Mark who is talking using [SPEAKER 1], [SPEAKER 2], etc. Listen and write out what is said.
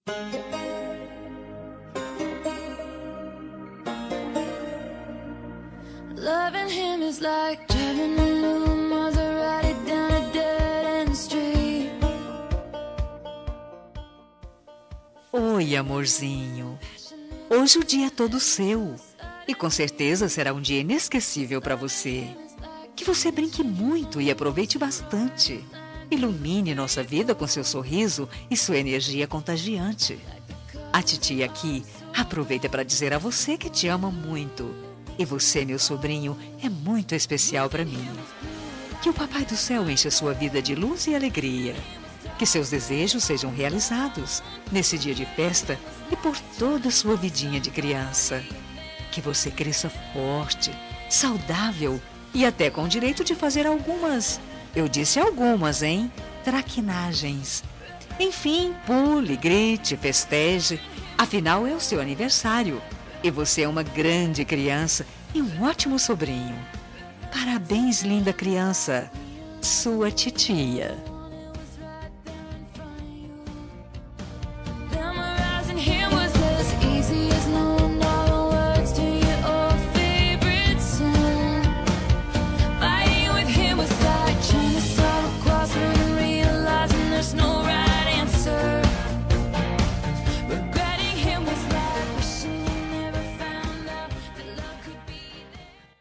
[SPEAKER 1] Loving him is like driving a new Maserati down a dead-end street.
[SPEAKER 2] Oi, amorzinho. Hoje o dia é todo seu. E com certeza será um dia inesquecível para você. Que você brinque muito e aproveite bastante. Ilumine nossa vida com seu sorriso e sua energia contagiante. A titia aqui aproveita para dizer a você que te ama muito. E você, meu sobrinho, é muito especial para mim. Que o Papai do Céu encha sua vida de luz e alegria. Que seus desejos sejam realizados nesse dia de festa e por toda a sua vidinha de criança. Que você cresça forte, saudável e até com o direito de fazer algumas, eu disse algumas, hein? Traquinagens. Enfim, pule, grite, festeje. Afinal, é o seu aniversário. E você é uma grande criança e um ótimo sobrinho. Parabéns, linda criança. Sua titia.